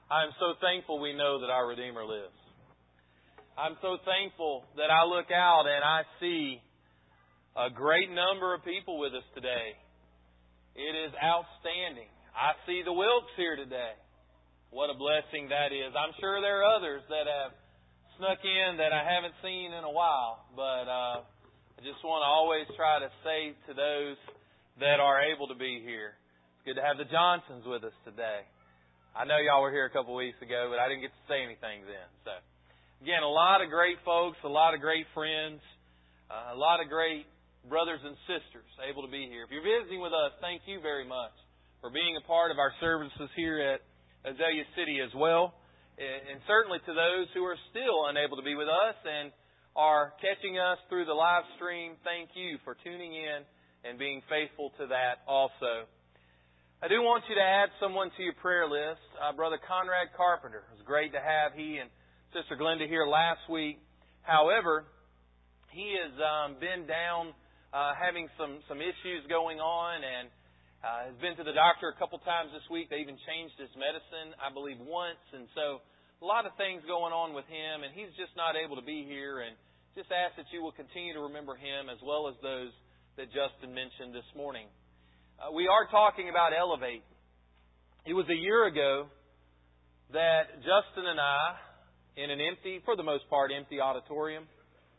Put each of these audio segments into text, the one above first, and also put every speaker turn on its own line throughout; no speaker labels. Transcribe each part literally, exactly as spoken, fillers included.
I'm so thankful we know that our Redeemer lives. I'm so thankful that I look out and I see a great number of people with us today. It is outstanding. I see the Wilkes here today. What a blessing that is. I'm sure there are others that have snuck in that I haven't seen in a while. But uh, I just want to always try to say to those that are able to be here, it's good to have the Johnsons with us today. I know y'all were here a couple weeks ago, but I didn't get to say anything then. So, again, a lot of great folks, a lot of great friends, uh, a lot of great brothers and sisters able to be here. If you're visiting with us, thank you very much for being a part of our services here at Azalea City as well. And certainly to those who are still unable to be with us and are catching us through the live stream, thank you for tuning in and being faithful to that also. I do want you to add someone to your prayer list. Uh, Brother Conrad Carpenter. It was great to have he and Sister Glenda here last week. However, he has um, been down uh, having some, some issues going on and uh, has been to the doctor a couple times this week. They even changed his medicine, I believe, once. And so a lot of things going on with him, and he's just not able to be here. And just ask that you will continue to remember him as well as those that Justin mentioned this morning. Uh, we are talking about Elevate. It was a year ago that Justin and I, in an empty, for the most part, empty auditorium,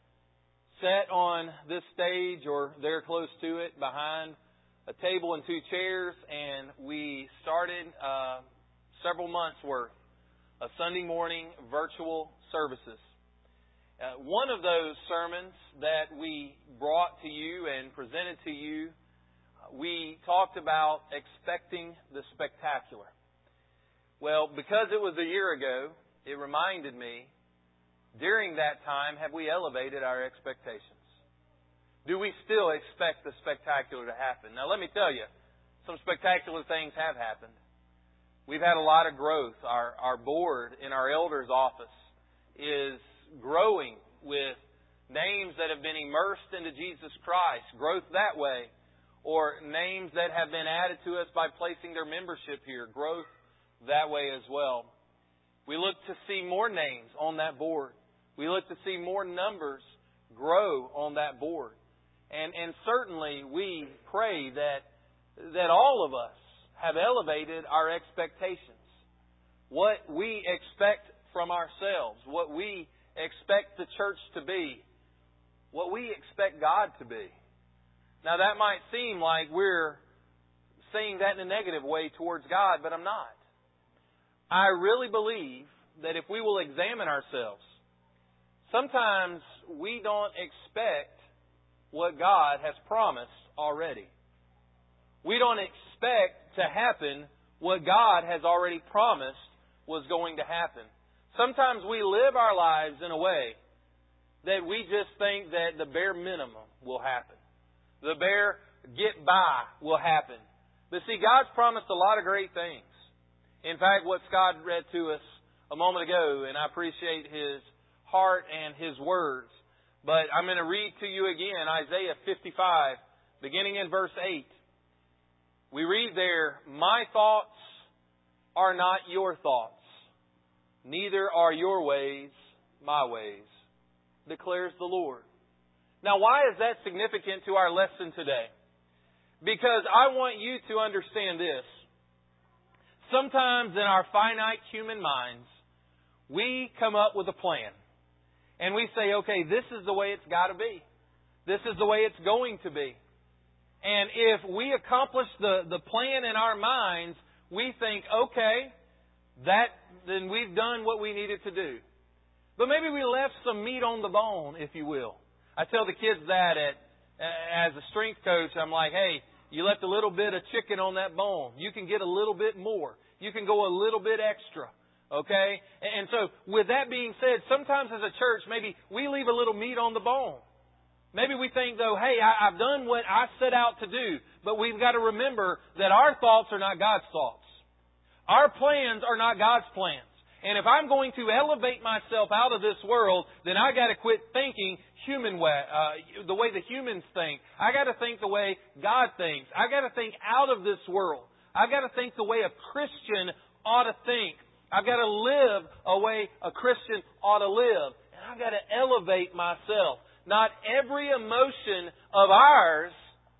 sat on this stage or there close to it behind a table and two chairs, and we started uh, several months' worth of Sunday morning virtual services. Uh, one of those sermons that we brought to you and presented to you, we talked about expecting the spectacular. Well, because it was a year ago, it reminded me, during that time, have we elevated our expectations? Do we still expect the spectacular to happen? Now, let me tell you, some spectacular things have happened. We've had a lot of growth. Our, our board in our elders' office is growing with names that have been immersed into Jesus Christ. Growth that way. Or names that have been added to us by placing their membership here. Growth that way as well. We look to see more names on that board. We look to see more numbers grow on that board. And and certainly we pray that that all of us have elevated our expectations. What we expect from ourselves. What we expect the church to be. What we expect God to be. Now, that might seem like we're saying that in a negative way towards God, but I'm not. I really believe that if we will examine ourselves, sometimes we don't expect what God has promised already. We don't expect to happen what God has already promised was going to happen. Sometimes we live our lives in a way that we just think that the bare minimum will happen. The bare get by will happen. But see, God's promised a lot of great things. In fact, what Scott read to us a moment ago, and I appreciate his heart and his words. But I'm going to read to you again Isaiah fifty-five, beginning in verse eight. We read there, "My thoughts are not your thoughts, neither are your ways my ways, declares the Lord." Now, why is that significant to our lesson today? Because I want you to understand this. Sometimes in our finite human minds, we come up with a plan. And we say, okay, this is the way it's got to be. This is the way it's going to be. And if we accomplish the, the plan in our minds, we think, okay, that then we've done what we needed to do. But maybe we left some meat on the bone, if you will. I tell the kids that at, as a strength coach, I'm like, hey, you left a little bit of chicken on that bone. You can get a little bit more. You can go a little bit extra. Okay? And so, with that being said, sometimes as a church, maybe we leave a little meat on the bone. Maybe we think, though, hey, I, I've done what I set out to do. But we've got to remember that our thoughts are not God's thoughts. Our plans are not God's plans. And if I'm going to elevate myself out of this world, then I got to quit thinking human way, uh, the way the humans think. I got to think the way God thinks. I got to think out of this world. I got to think the way a Christian ought to think. I've got to live a way a Christian ought to live. And I've got to elevate myself. Not every emotion of ours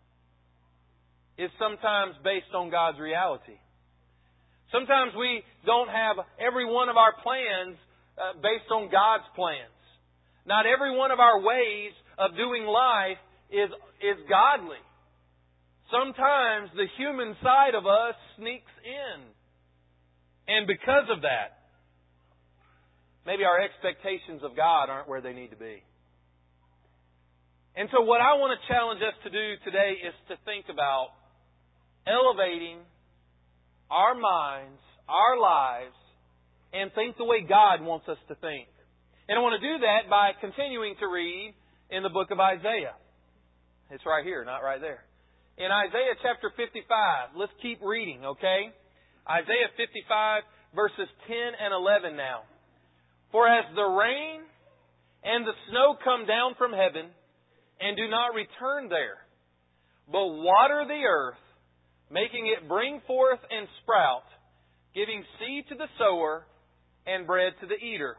is sometimes based on God's reality. Sometimes we don't have every one of our plans uh, based on God's plans. Not every one of our ways of doing life is, is godly. Sometimes the human side of us sneaks in. And because of that, maybe our expectations of God aren't where they need to be. And so what I want to challenge us to do today is to think about elevating our minds, our lives, and think the way God wants us to think. And I want to do that by continuing to read in the book of Isaiah. It's right here, not right there. In Isaiah chapter fifty-five, let's keep reading, okay? Isaiah fifty-five, verses ten and eleven now. For as the rain and the snow come down from heaven, and do not return there, but water the earth, making it bring forth and sprout, giving seed to the sower and bread to the eater,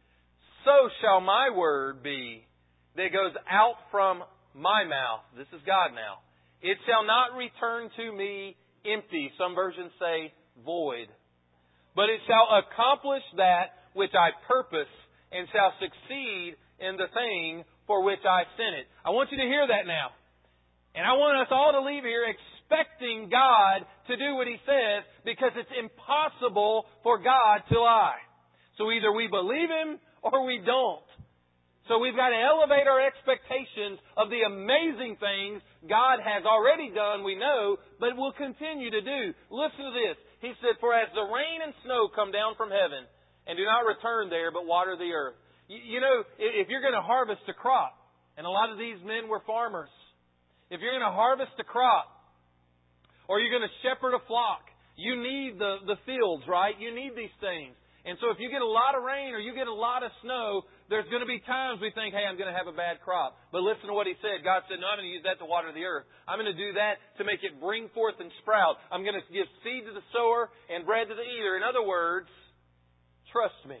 so shall my word be that goes out from my mouth. This is God now. It shall not return to me empty. Some versions say void. But it shall accomplish that which I purpose, and shall succeed in the thing for which I sent it. I want you to hear that now. And I want us all to leave here expecting God to do what He says, because it's impossible for God to lie. So either we believe Him or we don't. So we've got to elevate our expectations of the amazing things God has already done, we know, but will continue to do. Listen to this. He said, for as the rain and snow come down from heaven, and do not return there, but water the earth. You, you know, if you're going to harvest a crop, and a lot of these men were farmers, if you're going to harvest a crop, or you're going to shepherd a flock, you need the, the fields, right? You need these things. And so if you get a lot of rain or you get a lot of snow, there's going to be times we think, hey, I'm going to have a bad crop. But listen to what He said. God said, no, I'm going to use that to water the earth. I'm going to do that to make it bring forth and sprout. I'm going to give seed to the sower and bread to the eater. In other words, trust me.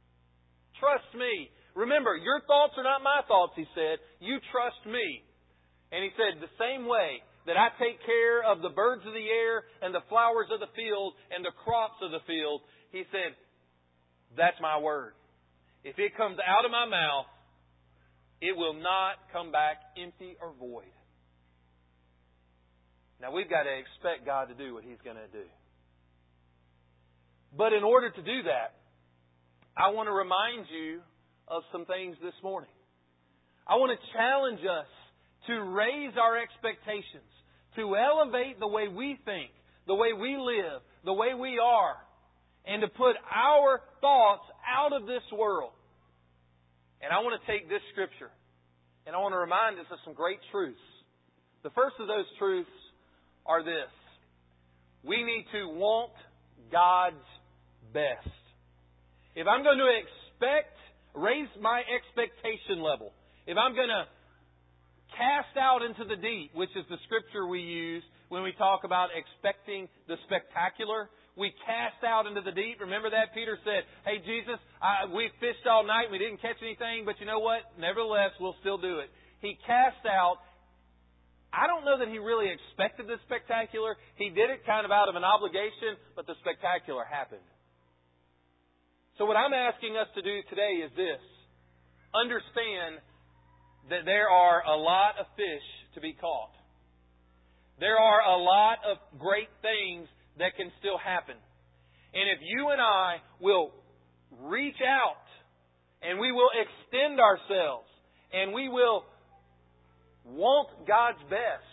Trust me. Remember, your thoughts are not my thoughts, He said. You trust me. And He said, the same way that I take care of the birds of the air and the flowers of the field and the crops of the field, He said, that's my word. If it comes out of my mouth, it will not come back empty or void. Now, we've got to expect God to do what He's going to do. But in order to do that, I want to remind you of some things this morning. I want to challenge us to raise our expectations, to elevate the way we think, the way we live, the way we are, and to put our thoughts out of this world. And I want to take this scripture, and I want to remind us of some great truths. The first of those truths are this. We need to want God's best. If I'm going to expect, raise my expectation level, if I'm going to cast out into the deep, which is the scripture we use when we talk about expecting the spectacular, we cast out into the deep. Remember that? Peter said, hey, Jesus, I, we fished all night. We didn't catch anything. But you know what? Nevertheless, we'll still do it. He cast out. I don't know that he really expected the spectacular. He did it kind of out of an obligation, but the spectacular happened. So what I'm asking us to do today is this. Understand that there are a lot of fish to be caught. There are a lot of great things that can still happen. And if you and I will reach out and we will extend ourselves and we will want God's best,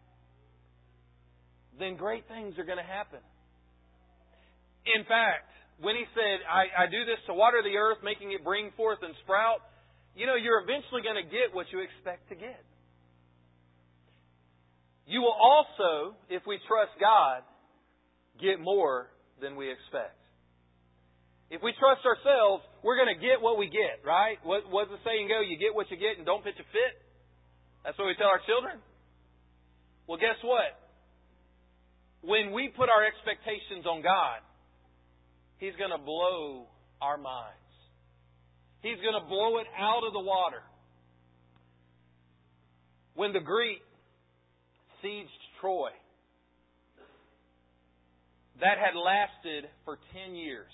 then great things are going to happen. In fact, when He said, I, I do this to water the earth, making it bring forth and sprout, you know, you're eventually going to get what you expect to get. You will also, if we trust God, get more than we expect. If we trust ourselves, we're going to get what we get, right? What, what does the saying go? You get what you get and don't pitch a fit? That's what we tell our children? Well, guess what? When we put our expectations on God, He's going to blow our minds. He's going to blow it out of the water. When the Greeks sieged Troy, that had lasted for ten years.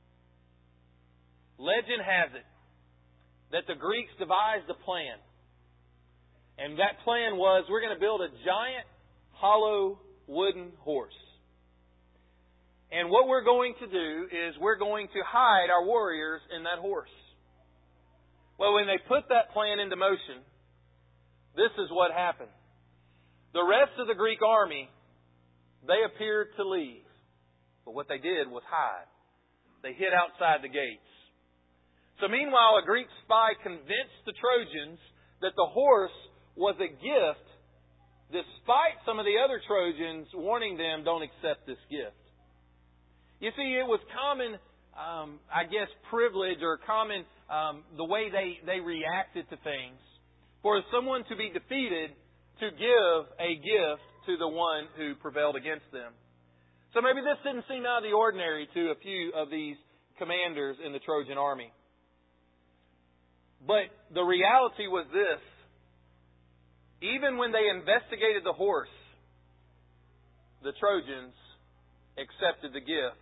Legend has it that the Greeks devised a plan. And that plan was, we're going to build a giant, hollow, wooden horse. And what we're going to do is we're going to hide our warriors in that horse. Well, when they put that plan into motion, this is what happened. The rest of the Greek army, they appeared to leave. But what they did was hide. They hid outside the gates. So meanwhile, a Greek spy convinced the Trojans that the horse was a gift, despite some of the other Trojans warning them, don't accept this gift. You see, it was common, um, I guess, privilege or common um, the way they, they reacted to things for someone to be defeated to give a gift to the one who prevailed against them. So maybe this didn't seem out of the ordinary to a few of these commanders in the Trojan army. But the reality was this. Even when they investigated the horse, the Trojans accepted the gift.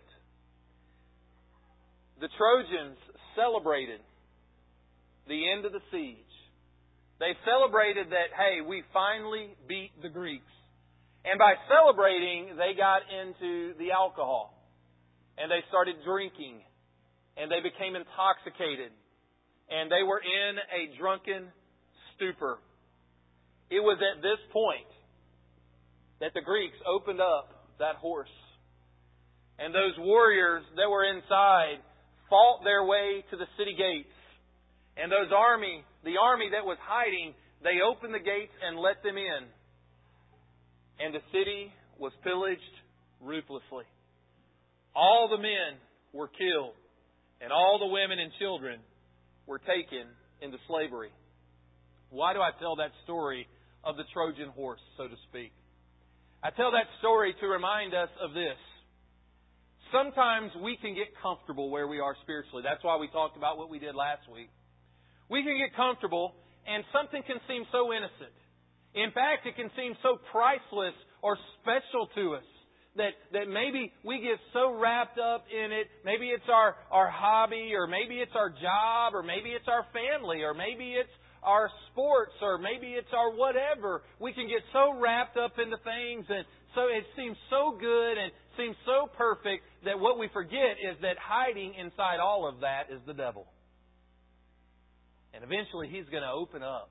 The Trojans celebrated the end of the siege. They celebrated that, hey, we finally beat the Greeks. And by celebrating, they got into the alcohol. And they started drinking. And they became intoxicated. And they were in a drunken stupor. It was at this point that the Greeks opened up that horse. And those warriors that were inside fought their way to the city gates. And those army, the army that was hiding, they opened the gates and let them in. And the city was pillaged ruthlessly. All the men were killed. And all the women and children were taken into slavery. Why do I tell that story of the Trojan horse, so to speak? I tell that story to remind us of this. Sometimes we can get comfortable where we are spiritually. That's why we talked about what we did last week. We can get comfortable and something can seem so innocent. In fact, it can seem so priceless or special to us that, that maybe we get so wrapped up in it. Maybe it's our, our hobby, or maybe it's our job, or maybe it's our family, or maybe it's our sports, or maybe it's our whatever. We can get so wrapped up into things, and so it seems so good and seems so perfect that what we forget is that hiding inside all of that is the devil. And eventually he's going to open up.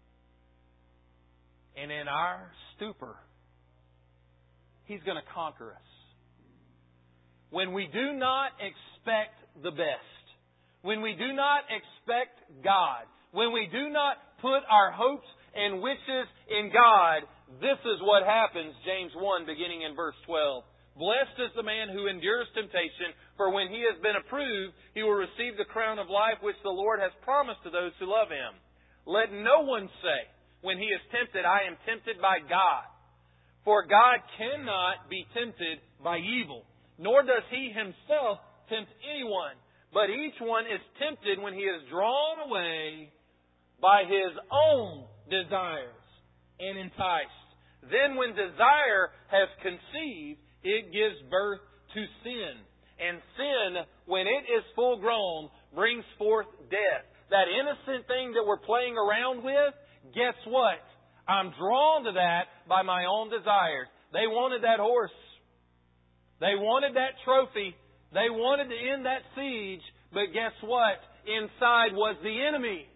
And in our stupor, he's going to conquer us. When we do not expect the best, when we do not expect God, when we do not put our hopes and wishes in God, this is what happens, James one, beginning in verse twelve. Blessed is the man who endures temptation, for when he has been approved, he will receive the crown of life which the Lord has promised to those who love Him. Let no one say, when he is tempted, I am tempted by God. For God cannot be tempted by evil, nor does He Himself tempt anyone. But each one is tempted when he is drawn away by his own desires and enticed. Then when desire has conceived, it gives birth to sin. And sin, when it is full grown, brings forth death. That innocent thing that we're playing around with, guess what? I'm drawn to that by my own desires. They wanted that horse. They wanted that trophy. They wanted to end that siege. But guess what? Inside was the enemy.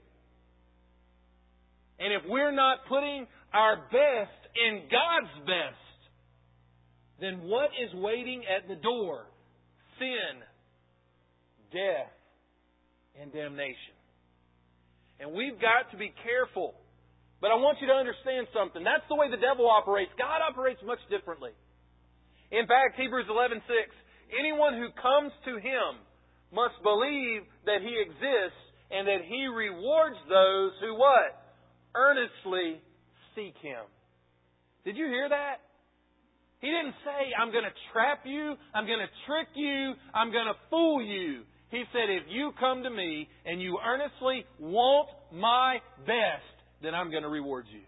And if we're not putting our best in God's best, then what is waiting at the door? Sin, death, and damnation. And we've got to be careful. But I want you to understand something. That's the way the devil operates. God operates much differently. In fact, Hebrews eleven six, anyone who comes to Him must believe that He exists and that He rewards those who what? Earnestly seek Him. Did you hear that? He didn't say, I'm going to trap you, I'm going to trick you, I'm going to fool you. He said, if you come to me and you earnestly want my best, then I'm going to reward you.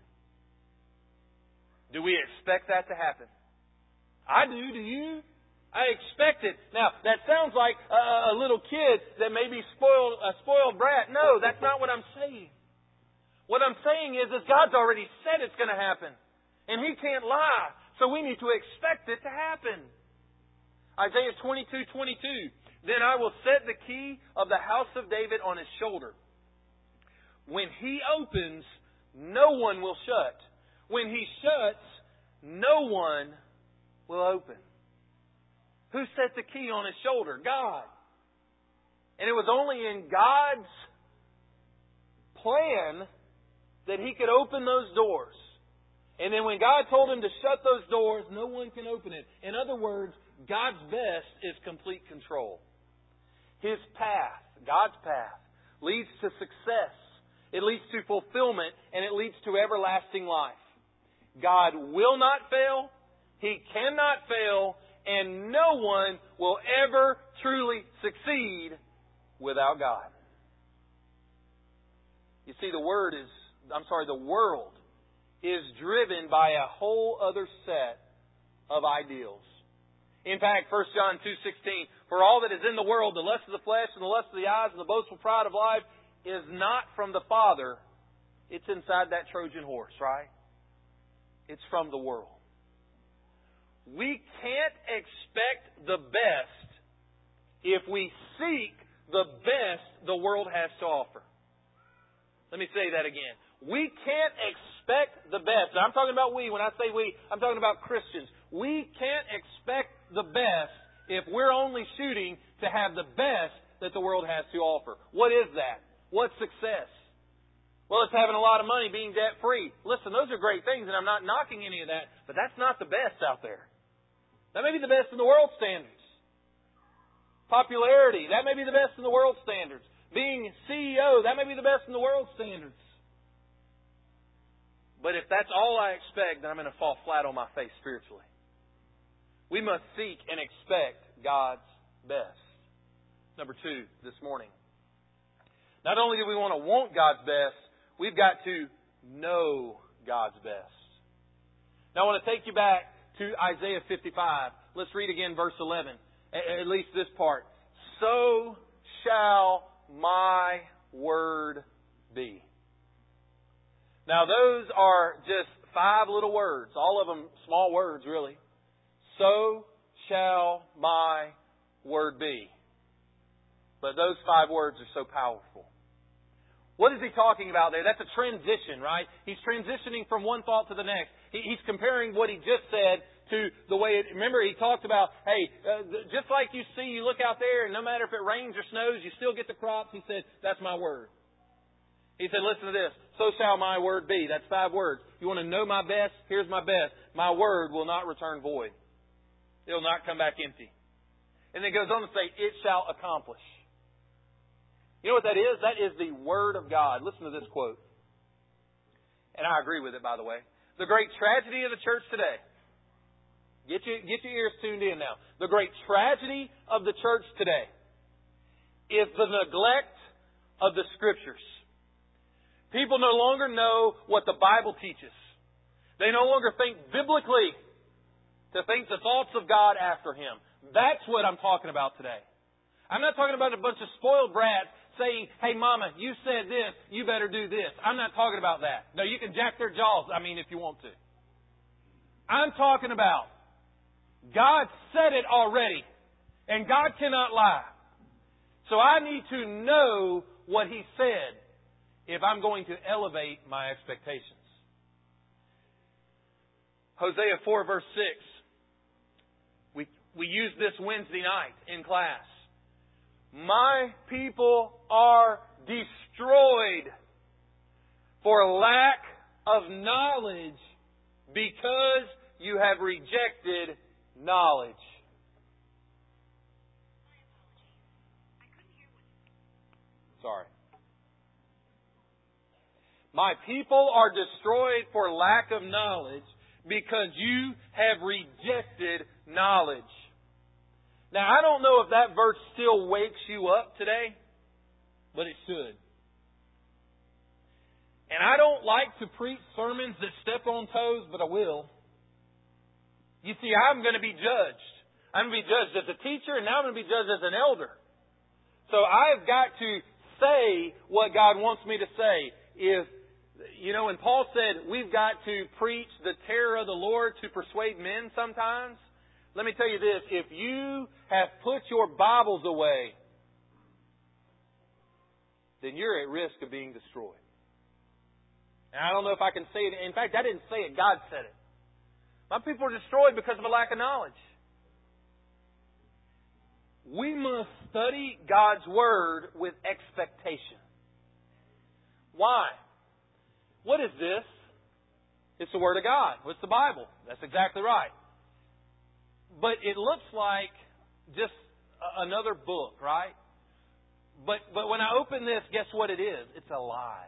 Do we expect that to happen? I do, do you? I expect it. Now, that sounds like a, a little kid that may be spoiled, a spoiled brat. No, that's not what I'm saying. What I'm saying is, is God's already said it's going to happen. And He can't lie. So we need to expect it to happen. Isaiah twenty-two twenty-two. Then I will set the key of the house of David on his shoulder. When He opens, no one will shut. When He shuts, no one will open. Who set the key on His shoulder? God. And it was only in God's plan that He could open those doors. And then when God told Him to shut those doors, no one can open it. In other words, God's best is complete control. His path, God's path, leads to success. It leads to fulfillment, and it leads to everlasting life. God will not fail. He cannot fail. And no one will ever truly succeed without God. You see, the word is, I'm sorry, the world is driven by a whole other set of ideals. In fact, First John two sixteen, for all that is in the world, the lust of the flesh and the lust of the eyes and the boastful pride of life is not from the Father. It's inside that Trojan horse, right? It's from the world. We can't expect the best if we seek the best the world has to offer. Let me say that again. We can't expect the best. I'm talking about we. When I say we, I'm talking about Christians. We can't expect the best if we're only shooting to have the best that the world has to offer. What is that? What's success? Well, it's having a lot of money, being debt-free. Listen, those are great things, and I'm not knocking any of that, but that's not the best out there. That may be the best in the world standards. Popularity, that may be the best in the world standards. Being C E O, that may be the best in the world standards. But if that's all I expect, then I'm going to fall flat on my face spiritually. We must seek and expect God's best. Number two this morning. Not only do we want to want God's best, we've got to know God's best. Now I want to take you back to Isaiah fifty-five. Let's read again verse eleven. At least this part. So shall my word be. Now those are just five little words. All of them small words, really. So shall my word be. But those five words are so powerful. What is he talking about there? That's a transition, right? He's transitioning from one thought to the next. He's comparing what he just said to the way it... Remember, he talked about, hey, uh, just like you see, you look out there, and no matter if it rains or snows, you still get the crops. He said, that's my word. He said, listen to this. So shall my word be. That's five words. You want to know my best? Here's my best. My word will not return void. It will not come back empty. And then it goes on to say, it shall accomplish. You know what that is? That is the Word of God. Listen to this quote. And I agree with it, by the way. The great tragedy of the church today. Get your, get your ears tuned in now. The great tragedy of the church today is the neglect of the Scriptures. People no longer know what the Bible teaches. They no longer think biblically to think the thoughts of God after Him. That's what I'm talking about today. I'm not talking about a bunch of spoiled brats saying, hey, Mama, you said this, you better do this. I'm not talking about that. No, you can jack their jaws, I mean, if you want to. I'm talking about God said it already, and God cannot lie. So I need to know what He said if I'm going to elevate my expectations. Hosea four, verse six. We, we used this Wednesday night in class. My people are destroyed for lack of knowledge because you have rejected knowledge. Sorry. My people are destroyed for lack of knowledge because you have rejected knowledge. Now, I don't know if that verse still wakes you up today, but it should. And I don't like to preach sermons that step on toes, but I will. You see, I'm going to be judged. I'm going to be judged as a teacher, and now I'm going to be judged as an elder. So I've got to say what God wants me to say. If, you know, and Paul said we've got to preach the terror of the Lord to persuade men sometimes. Let me tell you this. If you have put your Bibles away, then you're at risk of being destroyed. And I don't know if I can say it. In fact, I didn't say it. God said it. My people are destroyed because of a lack of knowledge. We must study God's Word with expectation. Why? What is this? It's the Word of God. It's the Bible. That's exactly right. But it looks like just another book, right? But but when I open this, guess what it is? It's alive.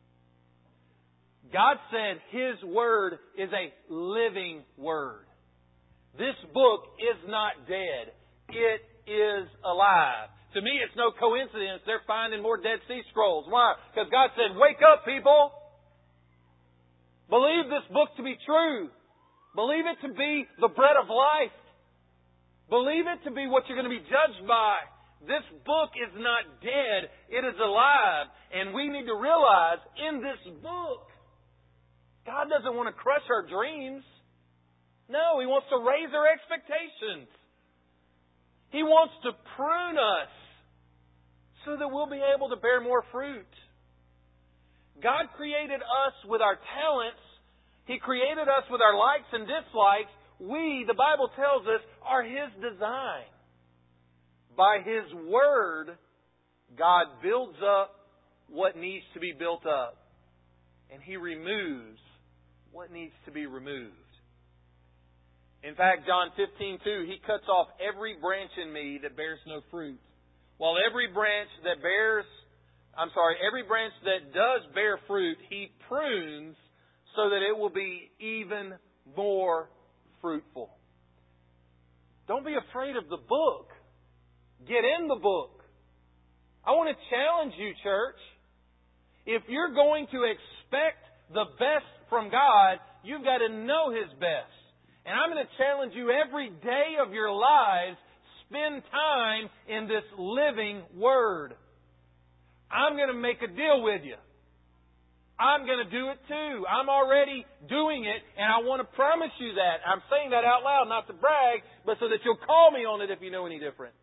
God said His Word is a living Word. This book is not dead. It is alive. To me, it's no coincidence they're finding more Dead Sea Scrolls. Why? Because God said, wake up, people. Believe this book to be true. Believe it to be the bread of life. Believe it to be what you're going to be judged by. This book is not dead. It is alive. And we need to realize in this book, God doesn't want to crush our dreams. No, He wants to raise our expectations. He wants to prune us so that we'll be able to bear more fruit. God created us with our talents. He created us with our likes and dislikes. We, the Bible tells us, are His design. By His Word, God builds up what needs to be built up. And He removes what needs to be removed. In fact, John fifteen two, He cuts off every branch in me that bears no fruit. While every branch that bears, I'm sorry, every branch that does bear fruit, He prunes so that it will be even more fruitful. Don't be afraid of the book. Get in the book. I want to challenge you, church. If you're going to expect the best from God, you've got to know His best. And I'm going to challenge you every day of your lives, spend time in this living Word. I'm going to make a deal with you. I'm going to do it too. I'm already doing it, and I want to promise you that. I'm saying that out loud, not to brag, but so that you'll call me on it if you know any different.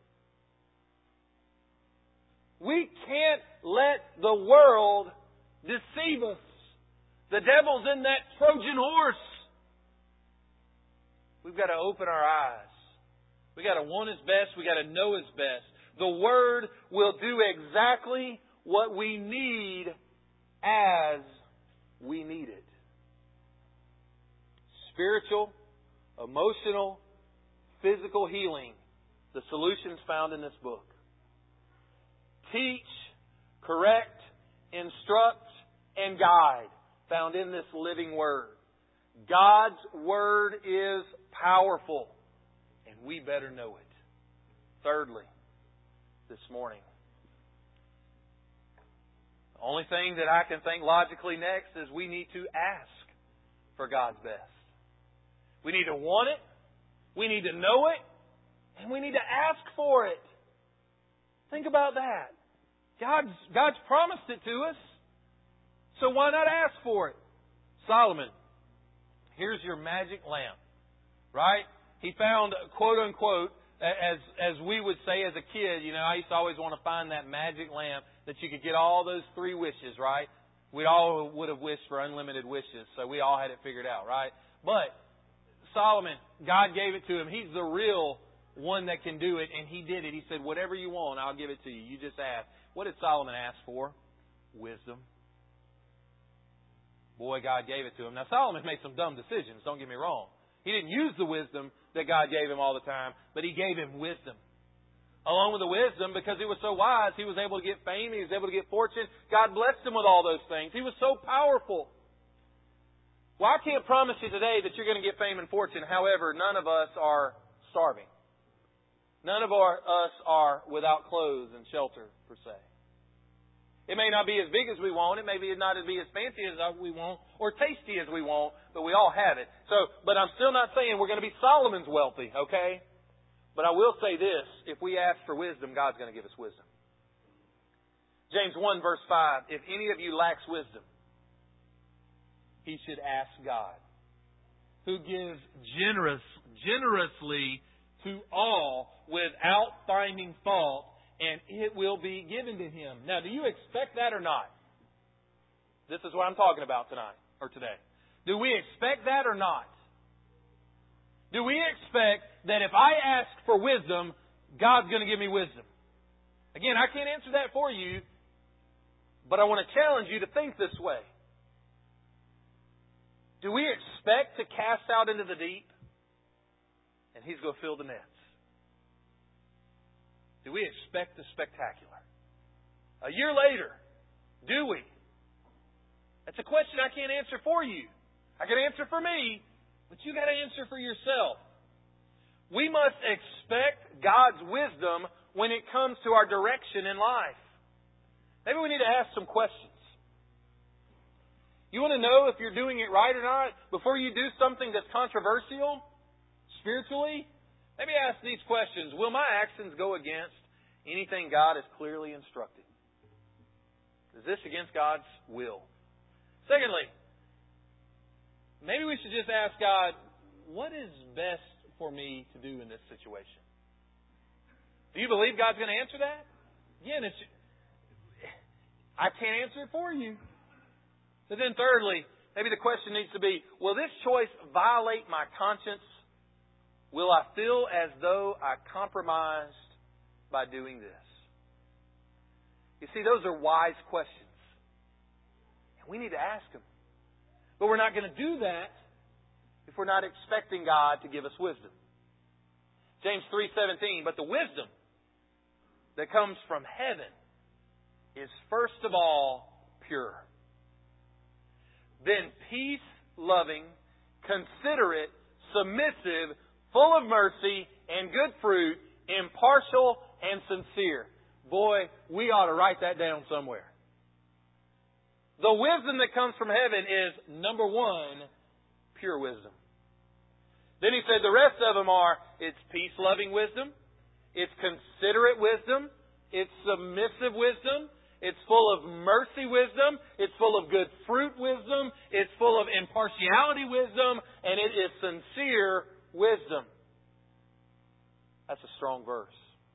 We can't let the world deceive us. The devil's in that Trojan horse. We've got to open our eyes. We've got to want His best. We've got to know His best. The Word will do exactly what we need as we need it. Spiritual, emotional, physical healing. The solutions found in this book. Teach, correct, instruct, and guide. Found in this living Word. God's Word is powerful, and we better know it. Thirdly, this morning, the only thing that I can think logically next is we need to ask for God's best. We need to want it, we need to know it, and we need to ask for it. Think about that. God's, God's promised it to us, so why not ask for it? Solomon, here's your magic lamp. Right? He found, quote unquote, as as we would say as a kid, you know, I used to always want to find that magic lamp that you could get all those three wishes, right? We all would have wished for unlimited wishes, so we all had it figured out, right? But Solomon, God gave it to him. He's the real one that can do it, and he did it. He said, whatever you want, I'll give it to you. You just ask. What did Solomon ask for? Wisdom. Boy, God gave it to him. Now, Solomon made some dumb decisions, don't get me wrong. He didn't use the wisdom that God gave him all the time, but He gave him wisdom. Along with the wisdom, because he was so wise, he was able to get fame, he was able to get fortune. God blessed him with all those things. He was so powerful. Well, I can't promise you today that you're going to get fame and fortune. However, none of us are starving. None of our, us are without clothes and shelter, per se. It may not be as big as we want. It may be not be as fancy as we want or tasty as we want, but we all have it. So, but I'm still not saying we're going to be Solomon's wealthy, okay? But I will say this. If we ask for wisdom, God's going to give us wisdom. James one, verse five. If any of you lacks wisdom, he should ask God, who gives generous, generously to all without finding fault, and it will be given to him. Now, do you expect that or not? This is what I'm talking about tonight or today. Do we expect that or not? Do we expect that if I ask for wisdom, God's going to give me wisdom? Again, I can't answer that for you, but I want to challenge you to think this way. Do we expect to cast out into the deep and He's going to fill the nets? Do we expect the spectacular? A year later, do we? That's a question I can't answer for you. I can answer for me, but you got to answer for yourself. We must expect God's wisdom when it comes to our direction in life. Maybe we need to ask some questions. You want to know if you're doing it right or not before you do something that's controversial spiritually? Maybe ask these questions. Will my actions go against anything God has clearly instructed? Is this against God's will? Secondly, maybe we should just ask God, what is best for me to do in this situation? Do you believe God's going to answer that? Again, it's, I can't answer it for you. But then thirdly, maybe the question needs to be, will this choice violate my conscience? Will I feel as though I compromised by doing this? You see, those are wise questions. And we need to ask them. But we're not going to do that if we're not expecting God to give us wisdom. James three seventeen, but the wisdom that comes from heaven is first of all pure. Then peace-loving, considerate, submissive, full of mercy and good fruit, impartial and sincere. Boy, we ought to write that down somewhere. The wisdom that comes from heaven is, number one, pure wisdom. Then he said the rest of them are, it's peace-loving wisdom, it's considerate wisdom, it's submissive wisdom, it's full of mercy wisdom, it's full of good fruit wisdom, it's full of impartiality wisdom, and it is sincere wisdom. That's a strong verse.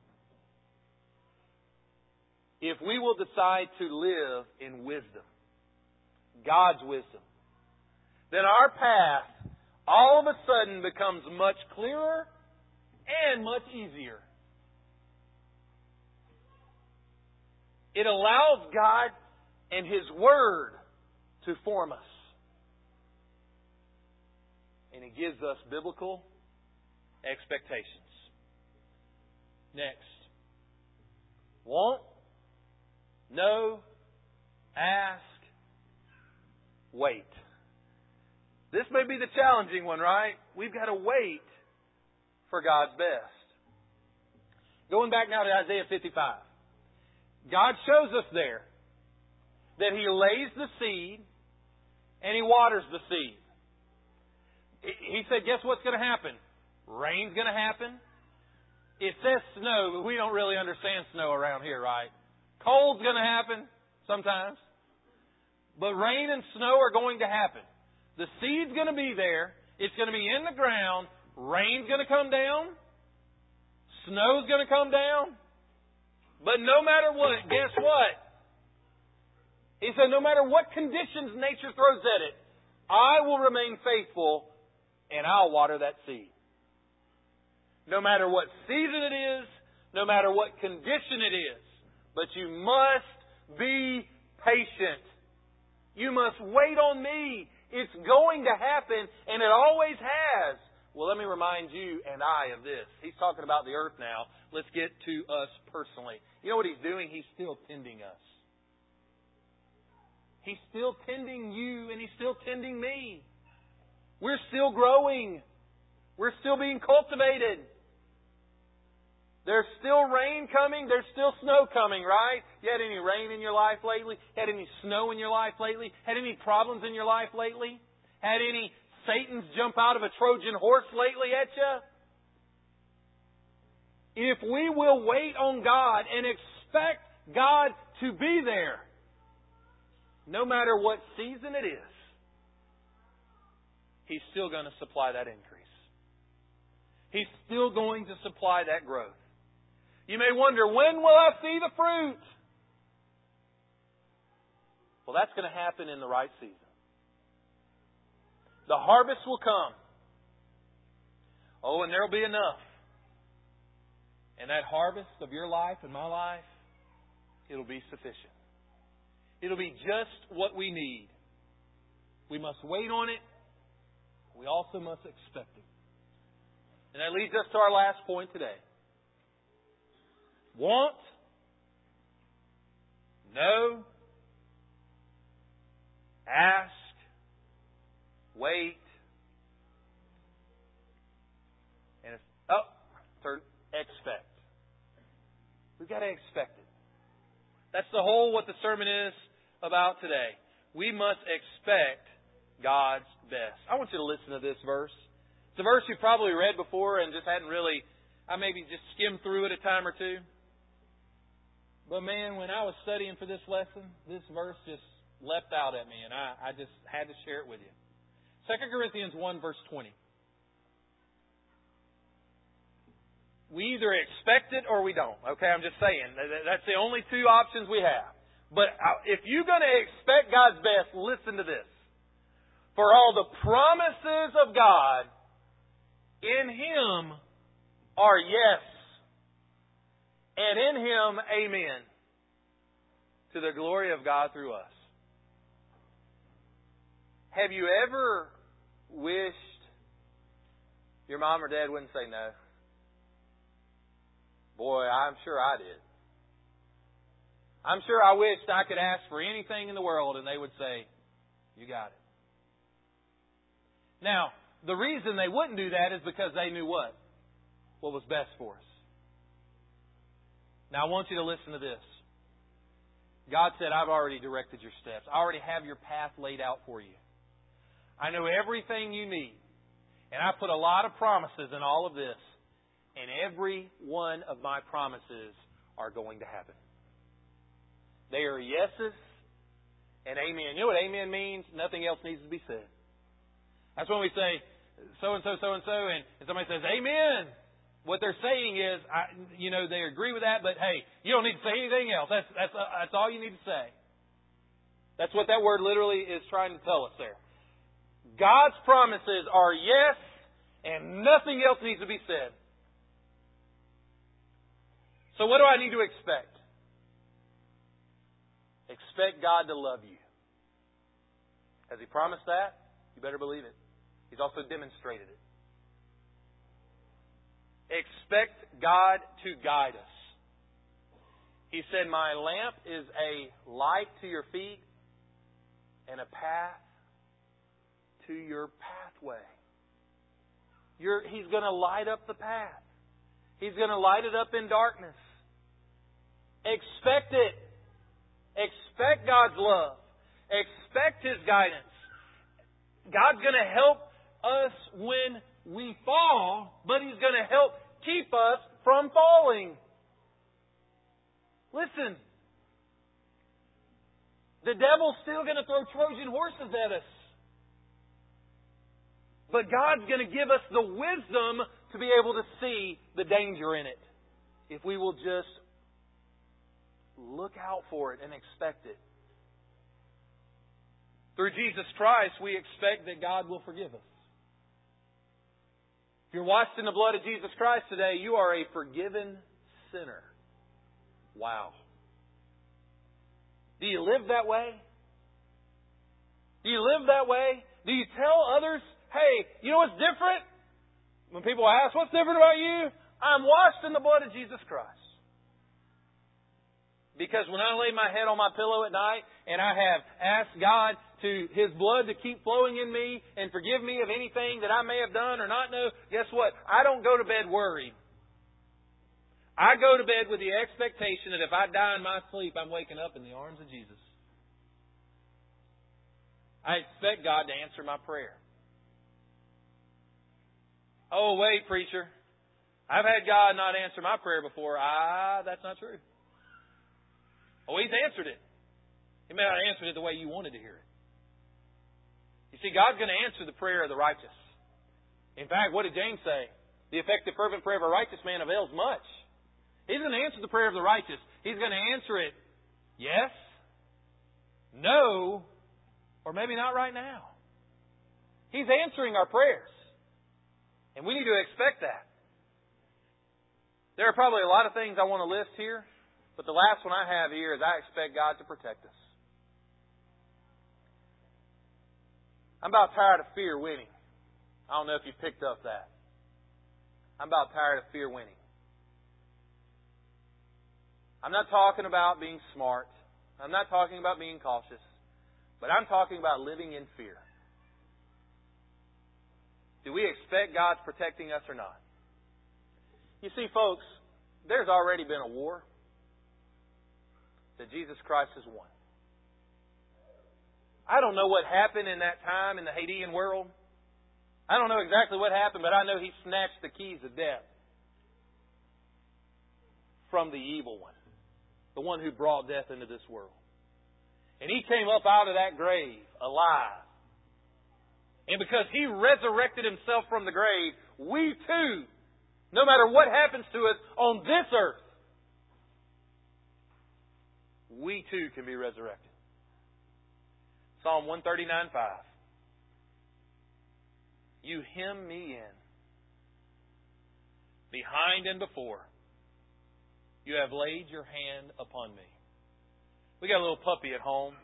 If we will decide to live in wisdom, God's wisdom, then our path all of a sudden becomes much clearer and much easier. It allows God and His Word to form us. And it gives us biblical expectations. Next. Want, know, ask, wait. This may be the challenging one, right? We've got to wait for God's best. Going back now to Isaiah fifty-five. God shows us there that He lays the seed and He waters the seed. He said, guess what's going to happen? Rain's going to happen. It says snow, but we don't really understand snow around here, right? Cold's going to happen sometimes. But rain and snow are going to happen. The seed's going to be there. It's going to be in the ground. Rain's going to come down. Snow's going to come down. But no matter what, guess what? He said, no matter what conditions nature throws at it, I will remain faithful and I'll water that seed. No matter what season it is, no matter what condition it is. But you must be patient. You must wait on me. It's going to happen, and it always has. Well, let me remind you and I of this. He's talking about the earth now. Let's get to us personally. You know what He's doing? He's still tending us. He's still tending you, and He's still tending me. We're still growing. We're still being cultivated. There's still rain coming. There's still snow coming, right? You had any rain in your life lately? Had any snow in your life lately? Had any problems in your life lately? Had any Satans jump out of a Trojan horse lately at you? If we will wait on God and expect God to be there, no matter what season it is, He's still going to supply that increase. He's still going to supply that growth. You may wonder, when will I see the fruit? Well, that's going to happen in the right season. The harvest will come. Oh, and there will be enough. And that harvest of your life and my life, it'll be sufficient. It'll be just what we need. We must wait on it. We also must expect it. And that leads us to our last point today. Want, know, ask, wait, and oh, third, expect. We've got to expect it. That's the whole what the sermon is about today. We must expect God's best. I want you to listen to this verse. It's a verse you've probably read before and just hadn't really, I maybe just skimmed through it a time or two. But man, when I was studying for this lesson, this verse just leapt out at me, and I, I just had to share it with you. Second Corinthians one, verse twenty. We either expect it or we don't. Okay, I'm just saying. That's the only two options we have. But if you're going to expect God's best, listen to this. For all the promises of God in Him are yes, and in Him, amen, to the glory of God through us. Have you ever wished your mom or dad wouldn't say no? Boy, I'm sure I did. I'm sure I wished I could ask for anything in the world and they would say, you got it. Now, the reason they wouldn't do that is because they knew what? What was best for us. Now, I want you to listen to this. God said, I've already directed your steps. I already have your path laid out for you. I know everything you need. And I put a lot of promises in all of this. And every one of my promises are going to happen. They are yeses and amen. You know what amen means? Nothing else needs to be said. That's when we say, so-and-so, so-and-so, and somebody says, amen. What they're saying is, I, you know, they agree with that, but hey, you don't need to say anything else. That's, that's, uh, that's all you need to say. That's what that word literally is trying to tell us there. God's promises are yes, and nothing else needs to be said. So what do I need to expect? Expect God to love you. Has He promised that? You better believe it. He's also demonstrated it. Expect God to guide us. He said, my lamp is a light to your feet and a path to your pathway. You're, he's going to light up the path. He's going to light it up in darkness. Expect it. Expect God's love. Expect His guidance. God's going to help us when we fall, but He's going to help keep us from falling. Listen. The devil's still going to throw Trojan horses at us. But God's going to give us the wisdom to be able to see the danger in it. If we will just look out for it and expect it. Through Jesus Christ, we expect that God will forgive us. If you're washed in the blood of Jesus Christ today, you are a forgiven sinner. Wow. Do you live that way? Do you live that way? Do you tell others, hey, you know what's different? When people ask, what's different about you? I'm washed in the blood of Jesus Christ. Because when I lay my head on my pillow at night and I have asked God to His blood to keep flowing in me and forgive me of anything that I may have done or not know, guess what? I don't go to bed worried. I go to bed with the expectation that if I die in my sleep, I'm waking up in the arms of Jesus. I expect God to answer my prayer. Oh, wait, preacher. I've had God not answer my prayer before. Ah, that's not true. Oh, He's answered it. He may not have answered it the way you wanted to hear it. You see, God's going to answer the prayer of the righteous. In fact, what did James say? The effective, fervent prayer of a righteous man avails much. He's going to answer the prayer of the righteous. He's going to answer it yes, no, or maybe not right now. He's answering our prayers. And we need to expect that. There are probably a lot of things I want to list here, but the last one I have here is I expect God to protect us. I'm about tired of fear winning. I don't know if you picked up that. I'm about tired of fear winning. I'm not talking about being smart. I'm not talking about being cautious. But I'm talking about living in fear. Do we expect God's protecting us or not? You see, folks, there's already been a war that Jesus Christ has won. I don't know what happened in that time in the Hadean world. I don't know exactly what happened, but I know He snatched the keys of death from the evil one, the one who brought death into this world. And He came up out of that grave alive. And because He resurrected Himself from the grave, we too, no matter what happens to us on this earth, we too can be resurrected. Psalm one thirty-nine five. You hem me in, behind and before. You have laid your hand upon me. We got a little puppy at home.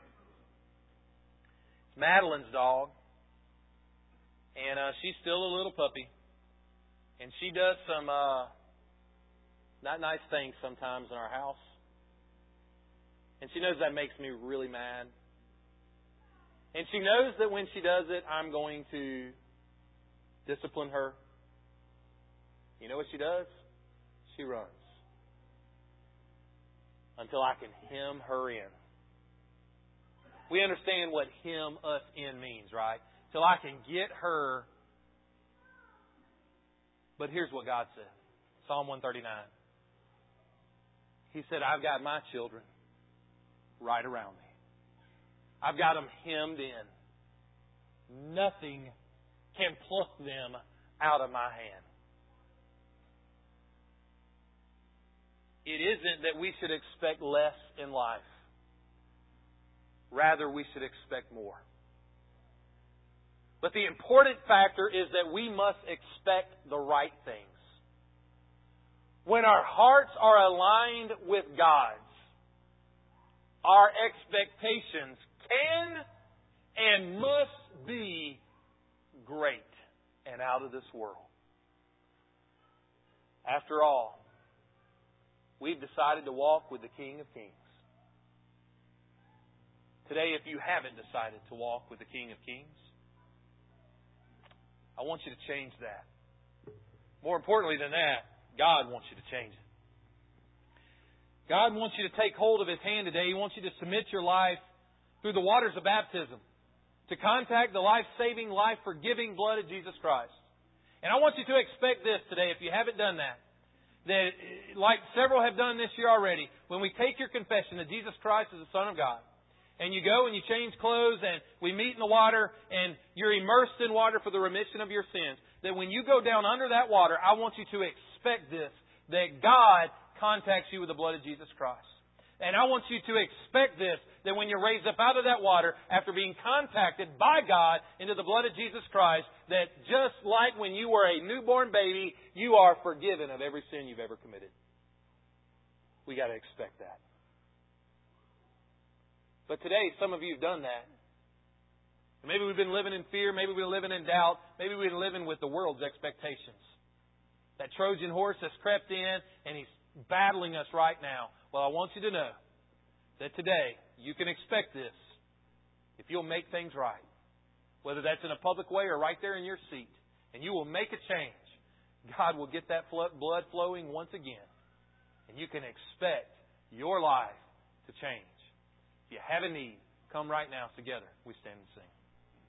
It's Madeline's dog. And uh, she's still a little puppy. And she does some uh, not nice things sometimes in our house. And she knows that makes me really mad. And she knows that when she does it, I'm going to discipline her. You know what she does? She runs. Until I can hem her in. We understand what hem us in means, right? Till I can get her. But here's what God said. Psalm one thirty-nine. He said, I've got my children right around me. I've got them hemmed in. Nothing can pluck them out of my hand. It isn't that we should expect less in life. Rather, we should expect more. But the important factor is that we must expect the right things. When our hearts are aligned with God's, our expectations can and must be great and out of this world. After all, we've decided to walk with the King of Kings. Today, if you haven't decided to walk with the King of Kings, I want you to change that. More importantly than that, God wants you to change it. God wants you to take hold of His hand today. He wants you to submit your life through the waters of baptism to contact the life-saving, life-forgiving blood of Jesus Christ. And I want you to expect this today, if you haven't done that, that like several have done this year already, when we take your confession that Jesus Christ is the Son of God, and you go and you change clothes and we meet in the water and you're immersed in water for the remission of your sins, that when you go down under that water, I want you to expect this, that God contacts you with the blood of Jesus Christ. And I want you to expect this, that when you're raised up out of that water, after being contacted by God into the blood of Jesus Christ, that just like when you were a newborn baby, you are forgiven of every sin you've ever committed. We got to expect that. But today, some of you have done that. Maybe we've been living in fear. Maybe we've been living in doubt. Maybe we've been living with the world's expectations. That Trojan horse has crept in and he's battling us right now. Well, I want you to know that today you can expect this if you'll make things right. Whether that's in a public way or right there in your seat. And you will make a change. God will get that blood flowing once again. And you can expect your life to change. If you have a need, come right now together. We stand and sing.